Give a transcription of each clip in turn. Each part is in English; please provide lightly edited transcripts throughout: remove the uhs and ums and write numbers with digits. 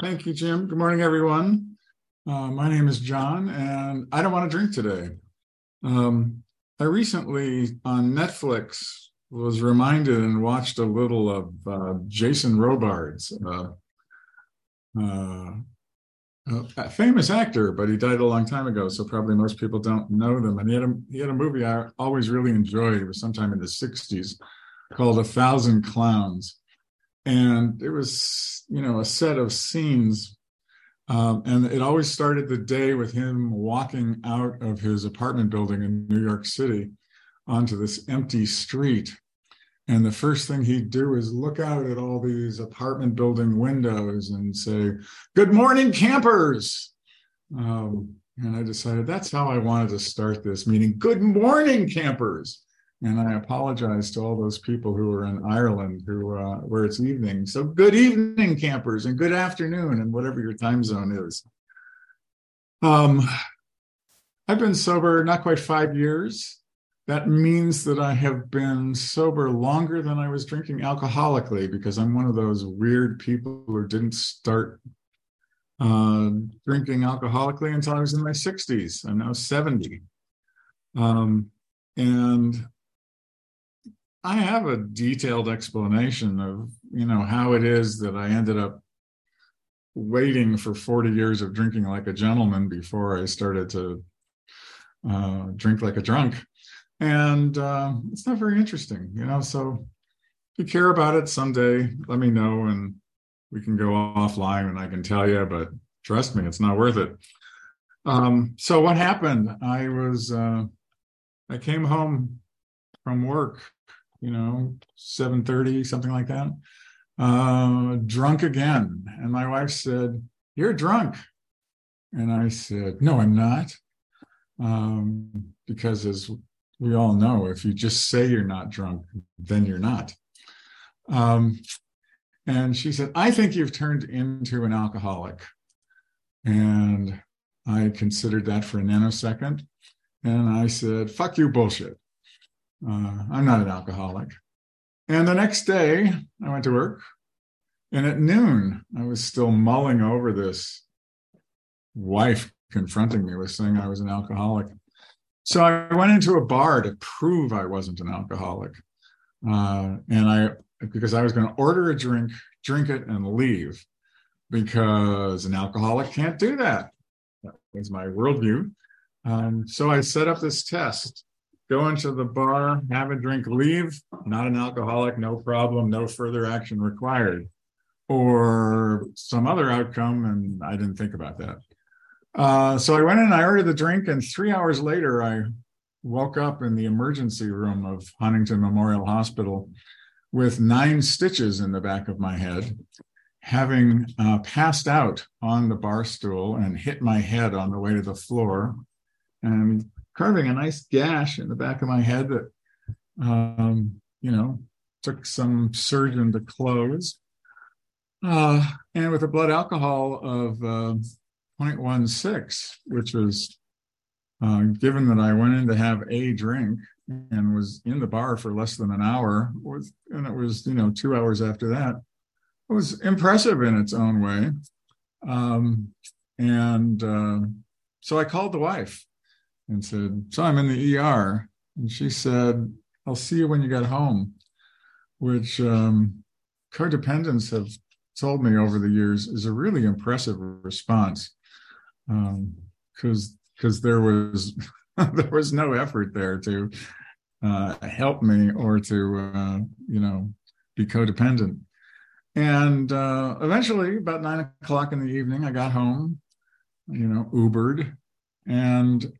Thank you, Jim. Good morning, everyone. My name is John, and I don't want to drink today. I recently on Netflix was reminded and watched a little of Jason Robards, a famous actor, but he died a long time ago, so probably most people don't know them. And he had a movie I always really enjoyed. It was sometime in the '60s called A Thousand Clowns, and it was a set of scenes. And it always started the day with him walking out of his apartment building in New York City onto this empty street. And the first thing he'd do is look out at all these apartment building windows and say, "Good morning, campers." And I decided that's how I wanted to start this meeting. Good morning, campers. And I apologize to all those people who are in Ireland where it's evening. So good evening, campers, and good afternoon, and whatever your time zone is. I've been sober not quite 5 years. That means that I have been sober longer than I was drinking alcoholically, because I'm one of those weird people who didn't start drinking alcoholically until I was in my 60s. I'm now 70. And I have a detailed explanation of, how it is that I ended up waiting for 40 years of drinking like a gentleman before I started to drink like a drunk. And it's not very interesting, so if you care about it someday, let me know and we can go offline and I can tell you, but trust me, it's not worth it. So what happened? I came home from work, 7:30, something like that, drunk again. And my wife said, "You're drunk." And I said, "No, I'm not." Because as we all know, if you just say you're not drunk, then you're not. And she said, "I think you've turned into an alcoholic." And I considered that for a nanosecond. And I said, "Fuck you, bullshit. I'm not an alcoholic." And the next day I went to work, and at noon I was still mulling over this. Wife confronting me with saying I was an alcoholic. So I went into a bar to prove I wasn't an alcoholic. Because I was going to order a drink, drink it, and leave, because an alcoholic can't do that. That was my worldview. So I set up this test. Go into the bar, have a drink, leave, not an alcoholic, no problem, no further action required. Or some other outcome, and I didn't think about that. So I went in, I ordered the drink, and 3 hours later, I woke up in the emergency room of Huntington Memorial Hospital with 9 stitches in the back of my head, having passed out on the bar stool and hit my head on the way to the floor, and carving a nice gash in the back of my head that, took some surgeon to close. And with a blood alcohol of 0.16, which was, given that I went in to have a drink and was in the bar for less than an hour, and it was, 2 hours after that, it was impressive in its own way. So I called the wife and said, "So I'm in the ER." And she said, "I'll see you when you get home," which codependents have told me over the years is a really impressive response, because there was there was no effort there to help me or to be codependent. And eventually, about 9 o'clock in the evening, I got home, Ubered, and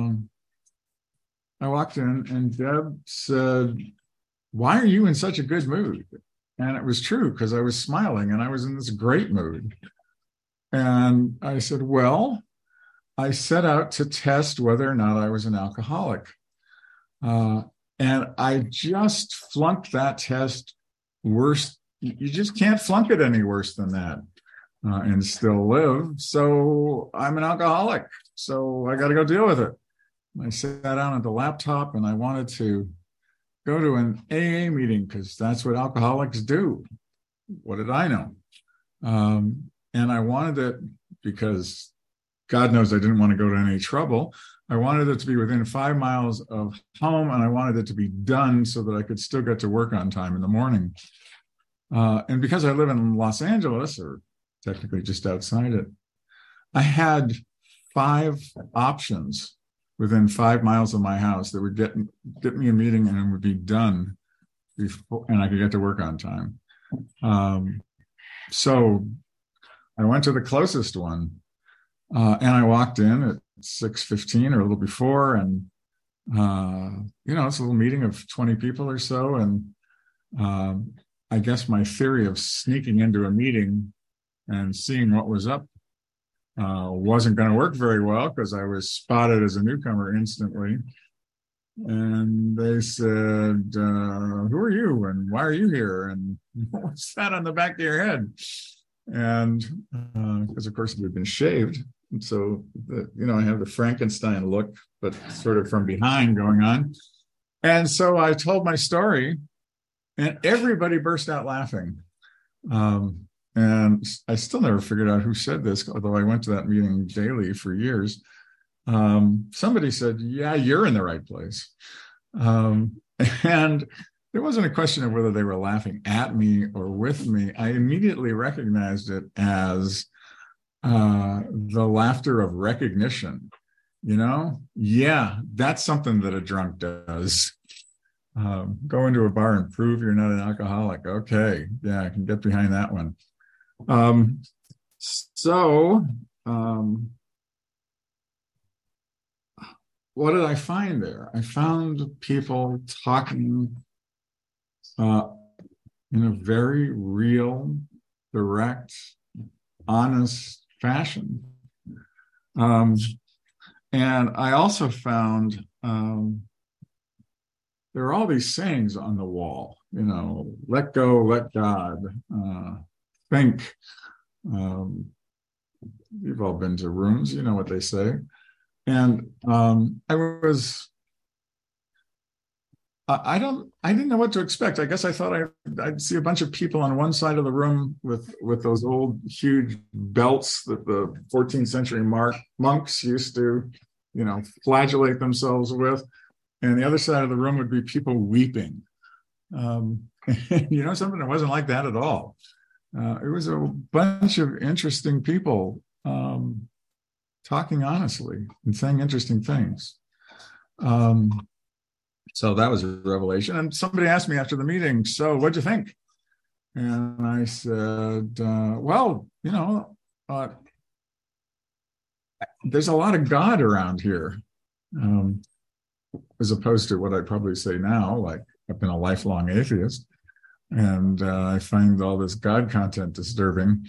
I walked in, and Deb said, "Why are you in such a good mood?" And it was true, because I was smiling and I was in this great mood. And I said, "Well, I set out to test whether or not I was an alcoholic. And I just flunked that test worse. You just can't flunk it any worse than that and still live. So I'm an alcoholic. So I got to go deal with it." I sat down at the laptop and I wanted to go to an AA meeting, because that's what alcoholics do. What did I know? And I wanted it because God knows I didn't want to go to any trouble. I wanted it to be within 5 miles of home, and I wanted it to be done so that I could still get to work on time in the morning. And because I live in Los Angeles, or technically just outside it, I had 5 options within 5 miles of my house that would get me a meeting and it would be done before, and I could get to work on time. So I went to the closest one, and I walked in at 6:15 or a little before, and it's a little meeting of 20 people or so, and I guess my theory of sneaking into a meeting and seeing what was up wasn't going to work very well, because I was spotted as a newcomer instantly. And they said, who are you and why are you here? And what's that on the back of your head? And because, of course, it had been shaved. And so, I have the Frankenstein look, but sort of from behind going on. And so I told my story, and everybody burst out laughing. And I still never figured out who said this, although I went to that meeting daily for years. Somebody said, yeah, you're in the right place. And there wasn't a question of whether they were laughing at me or with me. I immediately recognized it as the laughter of recognition. Yeah, that's something that a drunk does. Go into a bar and prove you're not an alcoholic. Okay, yeah, I can get behind that one. What did I find there? I found people talking in a very real, direct, honest fashion. And I also found there are all these sayings on the wall, let go, let God, think. You've all been to rooms, you know what they say. And I didn't know what to expect. I guess I thought I'd see a bunch of people on one side of the room with those old huge belts that the 14th century monks used to, flagellate themselves with. And the other side of the room would be people weeping. Something that wasn't like that at all. It was a bunch of interesting people talking honestly and saying interesting things. So that was a revelation. And somebody asked me after the meeting, so what'd you think? And I said, there's a lot of God around here, as opposed to what I'd probably say now, like I've been a lifelong atheist, and I find all this God content disturbing.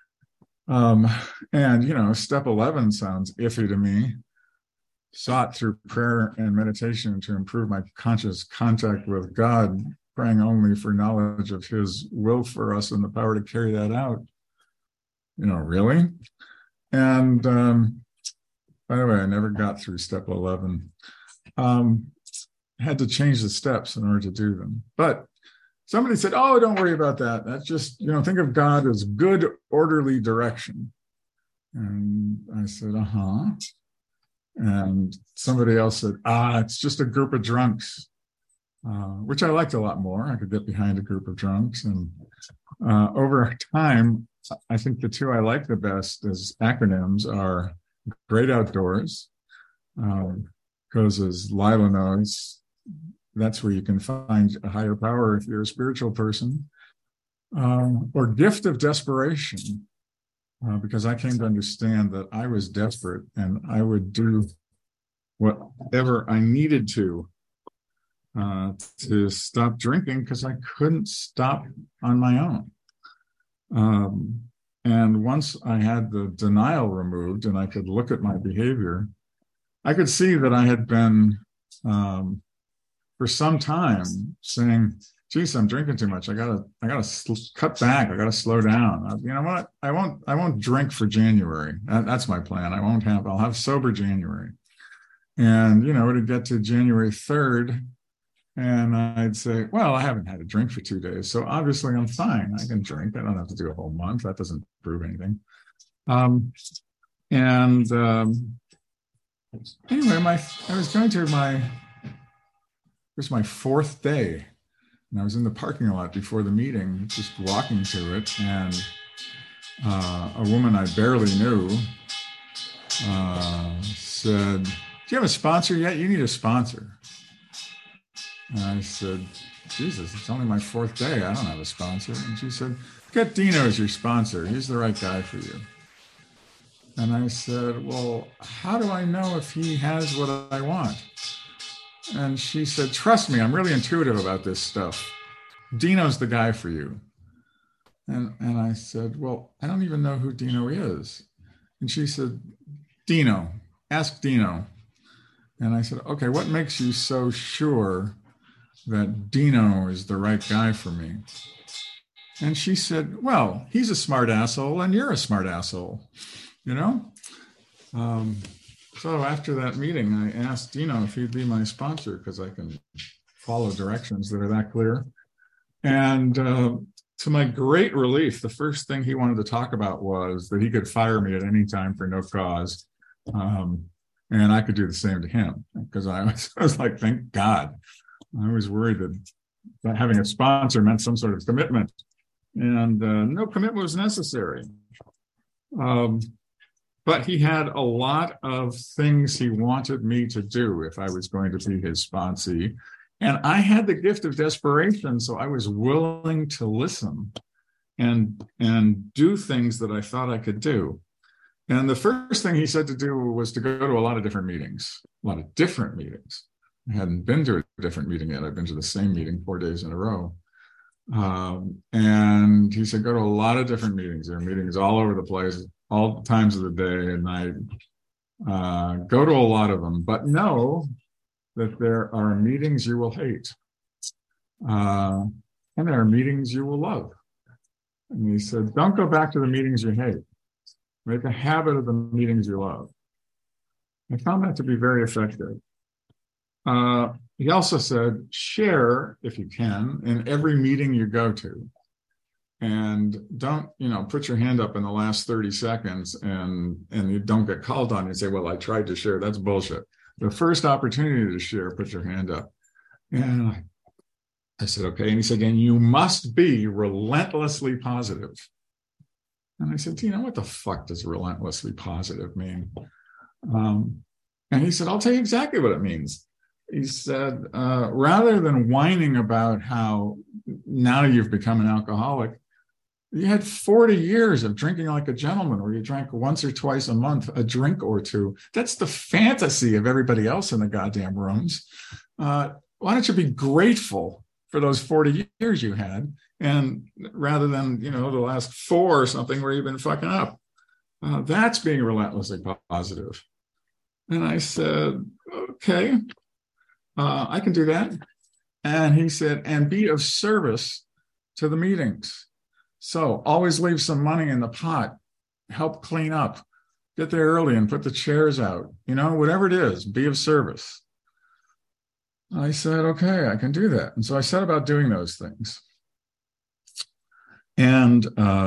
And step 11 sounds iffy to me. Sought through prayer and meditation to improve my conscious contact with God, praying only for knowledge of His will for us and the power to carry that out. Really? And by the way, I never got through step 11. Had to change the steps in order to do them. But somebody said, oh, don't worry about that. That's just, think of God as good, orderly direction. And I said, uh-huh. And somebody else said, it's just a group of drunks, which I liked a lot more. I could get behind a group of drunks. And over time, I think the two I like the best as acronyms are Great Outdoors, because as Lila knows, that's where you can find a higher power if you're a spiritual person, or Gift of Desperation. Because I came to understand that I was desperate and I would do whatever I needed to stop drinking, because I couldn't stop on my own. And once I had the denial removed and I could look at my behavior, I could see that I had been, for some time, saying, geez, I'm drinking too much. I gotta cut back. I gotta slow down. You know what? I won't drink for January. That's my plan. I'll have sober January. And, it'd get to January 3rd. And I'd say, well, I haven't had a drink for 2 days, so obviously I'm fine. I can drink. I don't have to do a whole month. That doesn't prove anything. Um, and anyway, I was going to it was my fourth day, and I was in the parking lot before the meeting, just walking to it, and a woman I barely knew said, "Do you have a sponsor yet? You need a sponsor." And I said, "Jesus, it's only my fourth day. I don't have a sponsor." And she said, "Get Dino as your sponsor. He's the right guy for you." And I said, "Well, how do I know if he has what I want?" And she said, "Trust me, I'm really intuitive about this stuff. Dino's the guy for you." And I said, "Well, I don't even know who Dino is." And she said, "Dino, ask Dino." And I said, "Okay, what makes you so sure that Dino is the right guy for me?" And she said, "Well, he's a smart asshole and you're a smart asshole, you know?" So after that meeting, I asked Dino if he'd be my sponsor because I can follow directions that are that clear. And to my great relief, the first thing he wanted to talk about was that he could fire me at any time for no cause. And I could do the same to him because I was like, thank God. I was worried that having a sponsor meant some sort of commitment, and no commitment was necessary. But he had a lot of things he wanted me to do if I was going to be his sponsee. And I had the gift of desperation, so I was willing to listen and do things that I thought I could do. And the first thing he said to do was to go to a lot of different meetings. I hadn't been to a different meeting yet. I've been to the same meeting 4 days in a row. And he said, go to a lot of different meetings. There are meetings all over the place, all times of the day and night. Go to a lot of them, but know that there are meetings you will hate. And there are meetings you will love. And he said, don't go back to the meetings you hate. Make a habit of the meetings you love. I found that to be very effective. He also said, share, if you can, in every meeting you go to. And don't, put your hand up in the last 30 seconds and you don't get called on. You say, well, I tried to share. That's bullshit. The first opportunity to share, put your hand up. And I said, okay. And he said, and you must be relentlessly positive. And I said, what the fuck does relentlessly positive mean? And he said, I'll tell you exactly what it means. He said, rather than whining about how now you've become an alcoholic, you had 40 years of drinking like a gentleman, where you drank once or twice a month, a drink or two. That's the fantasy of everybody else in the goddamn rooms. Why don't you be grateful for those 40 years you had, and rather than, the last 4 or something where you've been fucking up? That's being relentlessly positive. And I said, okay, I can do that. And he said, and be of service to the meetings. So always leave some money in the pot, help clean up, get there early and put the chairs out, whatever it is, be of service. I said, okay, I can do that. And so I set about doing those things. And,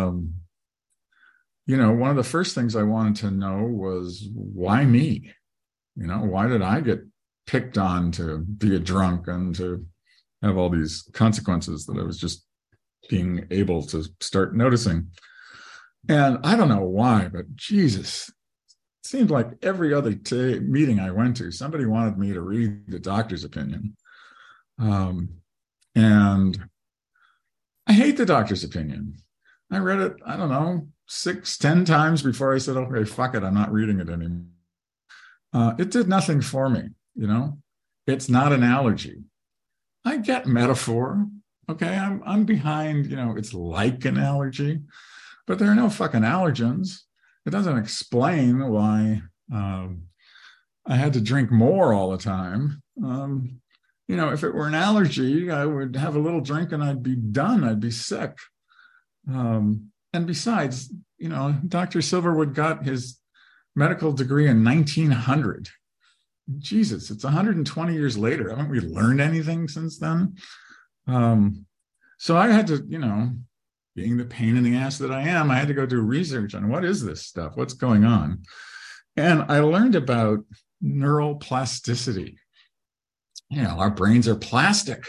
one of the first things I wanted to know was, why me? Why did I get picked on to be a drunk and to have all these consequences that I was just being able to start noticing? And I don't know why, but Jesus, it seemed like every other meeting I went to, somebody wanted me to read the doctor's opinion. And I hate the doctor's opinion. I read it, 6-10 times before I said, okay, fuck it, I'm not reading it anymore. It did nothing for me, It's not an allergy. I get metaphor. Okay, I'm behind, it's like an allergy, but there are no fucking allergens. It doesn't explain why I had to drink more all the time. If it were an allergy, I would have a little drink and I'd be done. I'd be sick. And besides, Dr. Silverwood got his medical degree in 1900. Jesus, it's 120 years later. Haven't we learned anything since then? So I had to, being the pain in the ass that I am, I had to go do research on what is this stuff? What's going on? And I learned about neural plasticity. Our brains are plastic.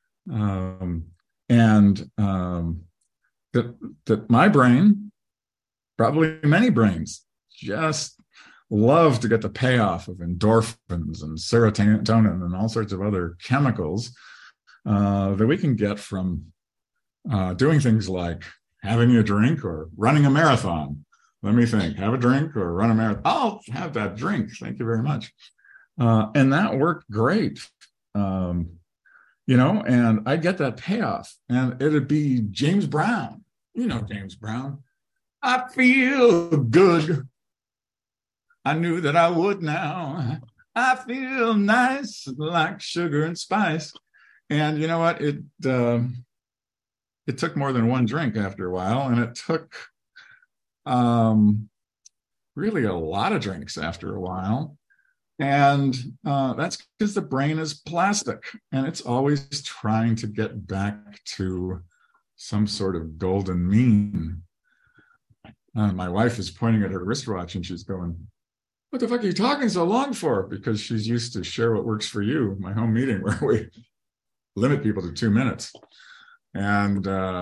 That my brain, probably many brains, just love to get the payoff of endorphins and serotonin and all sorts of other chemicals that we can get from doing things like having a drink or running a marathon. Let me think, have a drink or run a marathon. I'll have that drink. Thank you very much. And that worked great. And I'd get that payoff and it'd be James Brown. James Brown. I feel good. I knew that I would now. I feel nice like sugar and spice. And you know what? It took more than one drink after a while, and it took really a lot of drinks after a while. And that's because the brain is plastic, and it's always trying to get back to some sort of golden mean. My wife is pointing at her wristwatch, and she's going, "What the fuck are you talking so long for?" Because she's used to Share What Works for You, my home meeting, where we limit people to 2 minutes. And,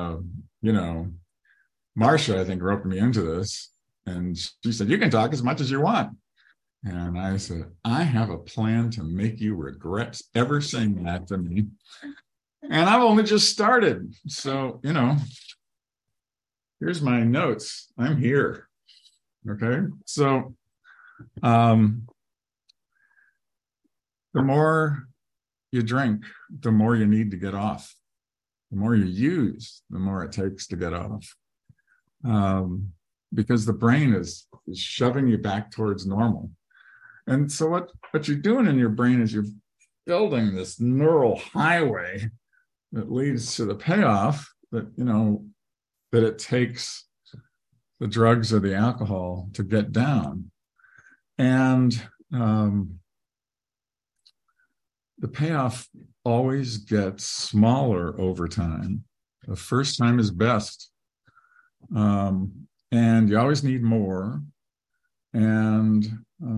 Marcia, I think, roped me into this. And she said, "You can talk as much as you want." And I said, "I have a plan to make you regret ever saying that to me. And I've only just started. So, here's my notes. I'm here." Okay. So, the more you drink, the more you need to get off. The more you use, the more it takes to get off. Because the brain is shoving you back towards normal. And so what you're doing in your brain is you're building this neural highway that leads to the payoff that it takes the drugs or the alcohol to get down. And the payoff always gets smaller over time. The first time is best. And you always need more. And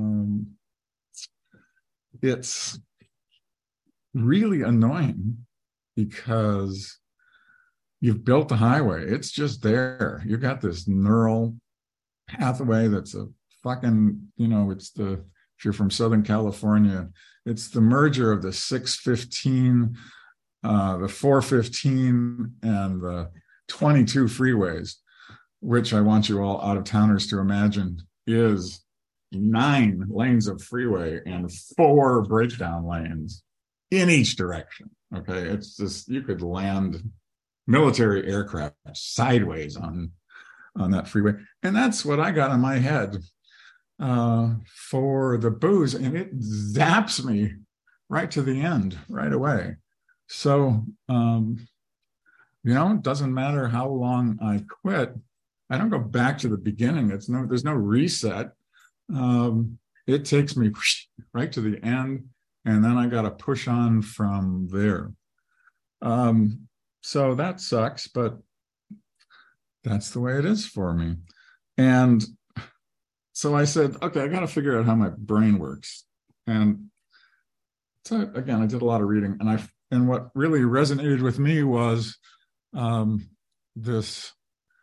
it's really annoying because you've built the highway. It's just there. You've got this neural pathway that's a fucking, if you're from Southern California, it's the merger of the 615, the 415, and the 22 freeways, which I want you all out of towners to imagine is 9 lanes of freeway and 4 breakdown lanes in each direction. Okay. It's just, you could land military aircraft sideways on that freeway. And that's what I got in my head for the booze. And it zaps me right to the end right away. So, it doesn't matter how long I quit. I don't go back to the beginning. There's no reset. It takes me right to the end, and then I got to push on from there. So that sucks, but that's the way it is for me. And so I said, okay, I got to figure out how my brain works. And so again, I did a lot of reading, and what really resonated with me was this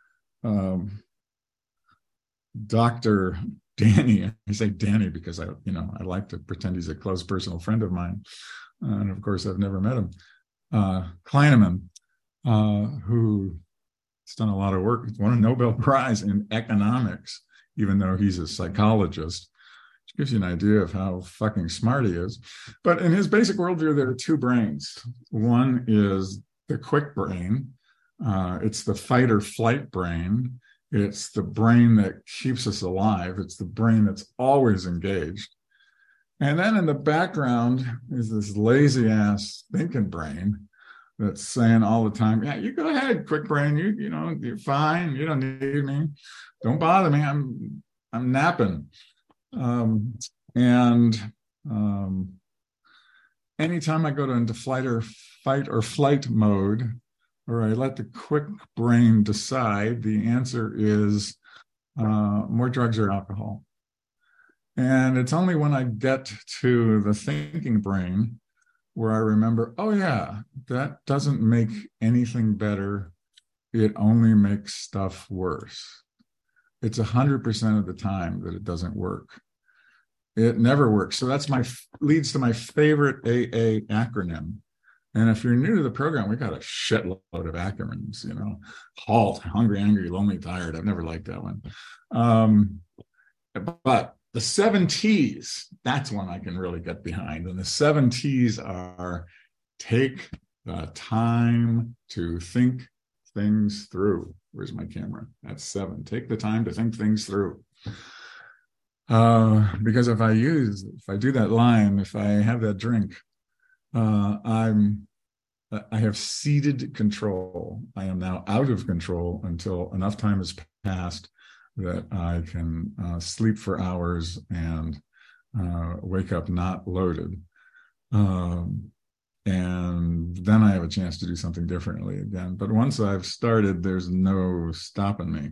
Dr. Danny. I say Danny because I like to pretend he's a close personal friend of mine. And of course, I've never met him. Kahneman, who has done a lot of work, won a Nobel Prize in economics, even though he's a psychologist, which gives you an idea of how fucking smart he is. But in his basic worldview, there are 2 brains. One is the quick brain. It's the fight or flight brain. It's the brain that keeps us alive. It's the brain that's always engaged. And then in the background is this lazy ass thinking brain that's saying all the time, "Yeah, you go ahead, quick brain. You're fine. You don't need me. Don't bother me. I'm napping." And Um, anytime I go into fight or flight mode, or I let the quick brain decide, the answer is more drugs or alcohol. And it's only when I get to the thinking brain where I remember, oh, yeah, that doesn't make anything better. It only makes stuff worse. It's 100% of the time that it doesn't work. It never works. So that's leads to my favorite AA acronym. And if you're new to the program, we got a shitload of acronyms, HALT, hungry, angry, lonely, tired. I've never liked that one. But the 7 T's, that's one I can really get behind. And the 7 T's are: take the time to think things through. Where's my camera? That's 7. Take the time to think things through. Because if I do that line, if I have that drink, I have ceded control. I am now out of control until enough time has passed that I can sleep for hours and wake up not loaded. And then I have a chance to do something differently again. But once I've started, there's no stopping me.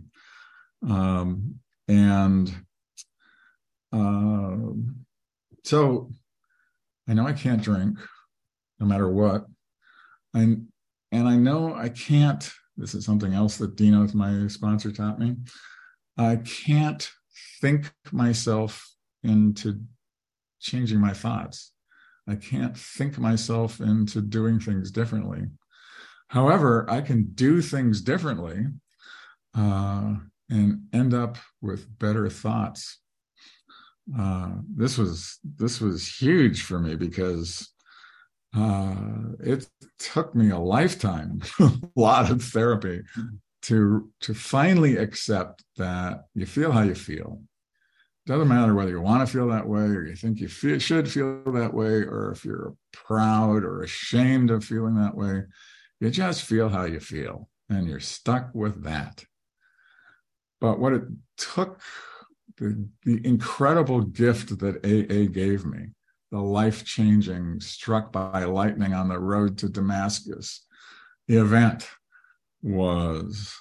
So I know I can't drink no matter what. And I know I can't, this is something else that Dino, my sponsor, taught me. I can't think myself into changing my thoughts. I can't think myself into doing things differently. However, I can do things differently and end up with better thoughts. This was huge for me because it took me a lifetime, a lot of therapy to finally accept that you feel how you feel. It doesn't matter whether you want to feel that way or you think you should feel that way, or if you're proud or ashamed of feeling that way. You just feel how you feel, and you're stuck with that. But what it took, the incredible gift that AA gave me, the life-changing, struck by lightning on the road to Damascus event, was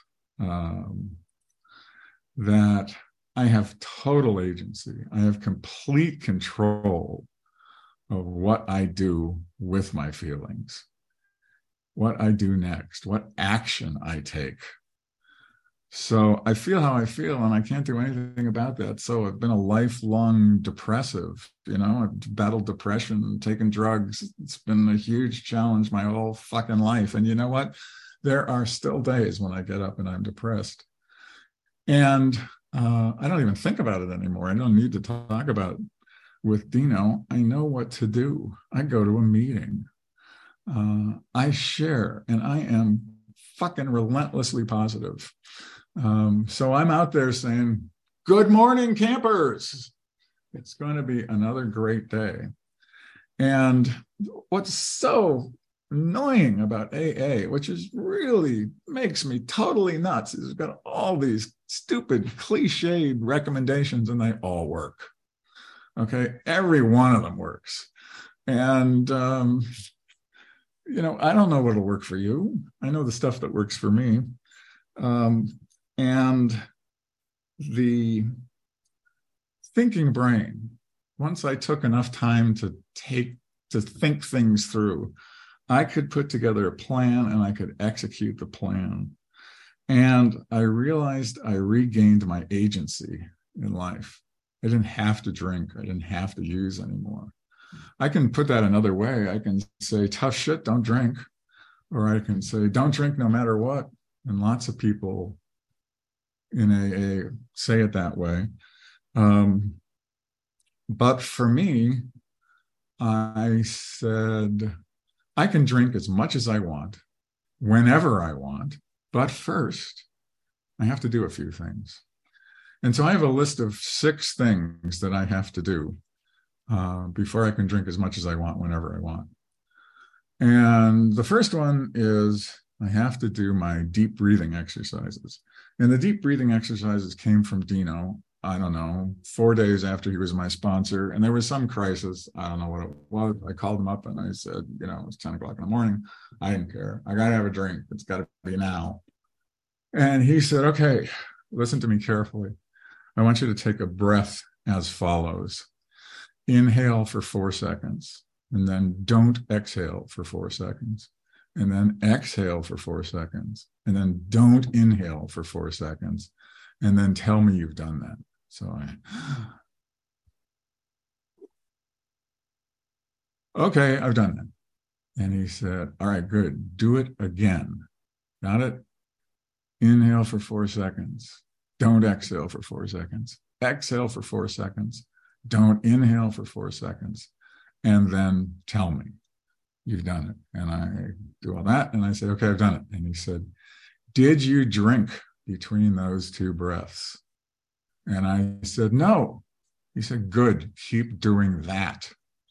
that I have total agency. I have complete control of what I do with my feelings, what I do next, what action I take. So I feel how I feel, and I can't do anything about that. So I've been a lifelong depressive. I've battled depression, taken drugs. It's been a huge challenge my whole fucking life. And you know what? There are still days when I get up and I'm depressed. And I don't even think about it anymore. I don't need to talk about it with Dino. I know what to do. I go to a meeting. I share, and I am fucking relentlessly positive. So I'm out there saying, good morning, campers. It's going to be another great day. And what's so annoying about AA, which is really makes me totally nuts, is it's got all these stupid cliched recommendations and they all work. Okay. Every one of them works. And, I don't know what'll work for you. I know the stuff that works for me. And the thinking brain, once I took enough time to think things through, I could put together a plan and I could execute the plan. And I realized I regained my agency in life. I didn't have to drink. I didn't have to use anymore. I can put that another way. I can say, tough shit, don't drink. Or I can say, don't drink no matter what. And lots of people in AA say it that way. But for me, I said, I can drink as much as I want, whenever I want. But first, I have to do a few things. And so I have a list of 6 things that I have to do before I can drink as much as I want, whenever I want. And the first one is I have to do my deep breathing exercises. And the deep breathing exercises came from Dino. I don't know, 4 days after he was my sponsor, and there was some crisis. I don't know what it was. I called him up and I said, you know, it was 10 o'clock in the morning. I didn't care. I got to have a drink. It's got to be now. And he said, okay, listen to me carefully. I want you to take a breath as follows. Inhale for 4 seconds, and then don't exhale for 4 seconds. And then exhale for 4 seconds. And then don't inhale for 4 seconds. And then tell me you've done that. So okay, I've done that. And he said, all right, good. Do it again. Got it? Inhale for 4 seconds. Don't exhale for 4 seconds. Exhale for 4 seconds. Don't inhale for 4 seconds. And then tell me you've done it. And I do all that. And I say, okay, I've done it. And he said, did you drink between those 2 breaths? And I said, no. He said, good, keep doing that.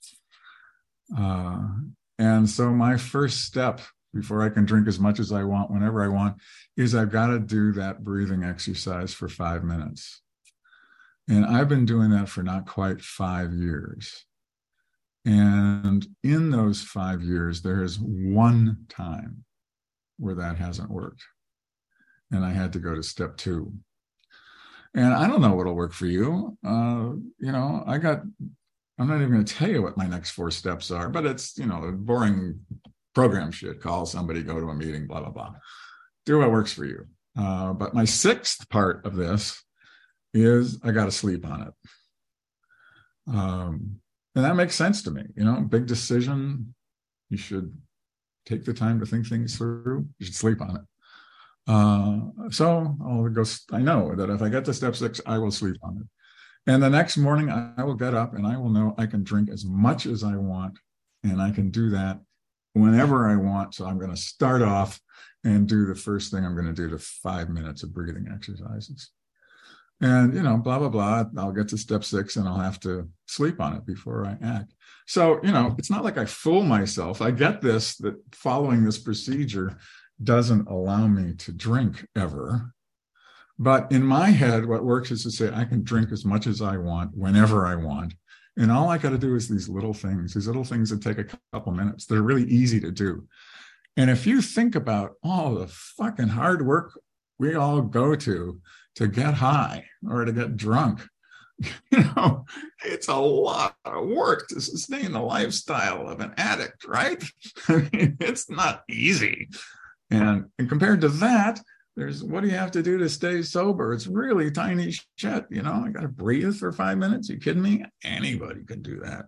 And so my first step before I can drink as much as I want, whenever I want, is I've got to do that breathing exercise for 5 minutes. And I've been doing that for not quite 5 years. And in those 5 years, there is one time where that hasn't worked. And I had to go to step 2. And I don't know what'll work for you. You know, I'm not even going to tell you what my next 4 steps are, but it's, you know, boring program shit. Call somebody, go to a meeting, blah, blah, blah. Do what works for you. But my 6th part of this is I got to sleep on it. And that makes sense to me. You know, big decision. You should take the time to think things through. You should sleep on it. So I'll go. I know that if I get to step 6, I will sleep on it. And the next morning I will get up and I will know I can drink as much as I want. And I can do that whenever I want. So I'm going to start off and do the first thing I'm going to do, the 5 minutes of breathing exercises. And, you know, blah, blah, blah. I'll get to step 6 and I'll have to sleep on it before I act. So, you know, it's not like I fool myself. I get this, that following this procedure doesn't allow me to drink ever. But in my head, what works is to say I can drink as much as I want, whenever I want. And all I got to do is these little things that take a couple minutes. They're really easy to do. And if you think about all the fucking hard work we all go to get high or to get drunk, you know, it's a lot of work to sustain the lifestyle of an addict, right? I mean, it's not easy. And compared to that, there's what do you have to do to stay sober? It's really tiny shit. You know, I got to breathe for 5 minutes. You kidding me? Anybody can do that.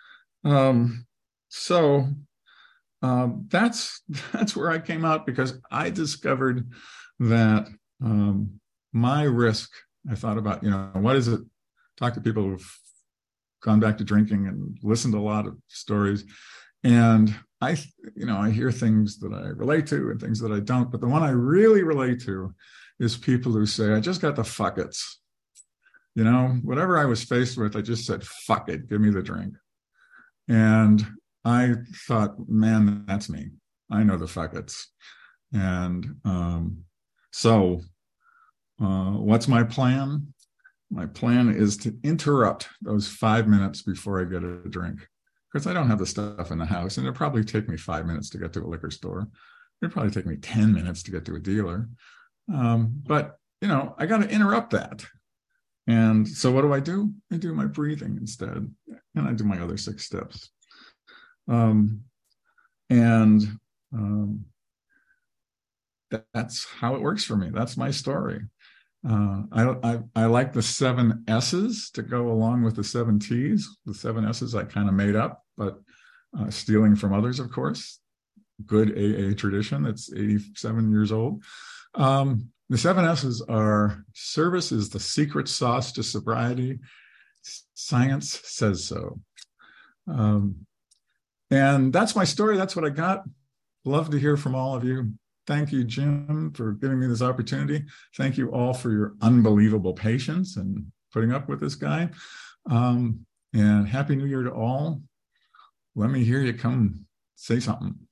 That's where I came out, because I discovered that my risk, I thought about, you know, what is it? Talk to people who've gone back to drinking and listened to a lot of stories. And I hear things that I relate to and things that I don't. But the one I really relate to is people who say, I just got the fuck it's. You know, whatever I was faced with, I just said, fuck it, give me the drink. And I thought, man, that's me. I know the fuck it's. And what's my plan? My plan is to interrupt those 5 minutes before I get a drink, because I don't have the stuff in the house, and it'll probably take me 5 minutes to get to a liquor store. It'll probably take me 10 minutes to get to a dealer. But, you know, I got to interrupt that. And so what do? I do my breathing instead, and I do my other 6 steps. That's how it works for me. That's my story. I like the 7 S's to go along with the 7 T's. The 7 S's I kind of made up, but stealing from others, of course. Good AA tradition that's 87 years old. The 7 S's are: service is the secret sauce to sobriety. Science says so. And that's my story. That's what I got. Love to hear from all of you. Thank you, Jim, for giving me this opportunity. Thank you all for your unbelievable patience and putting up with this guy. And Happy New Year to all. Let me hear you come say something.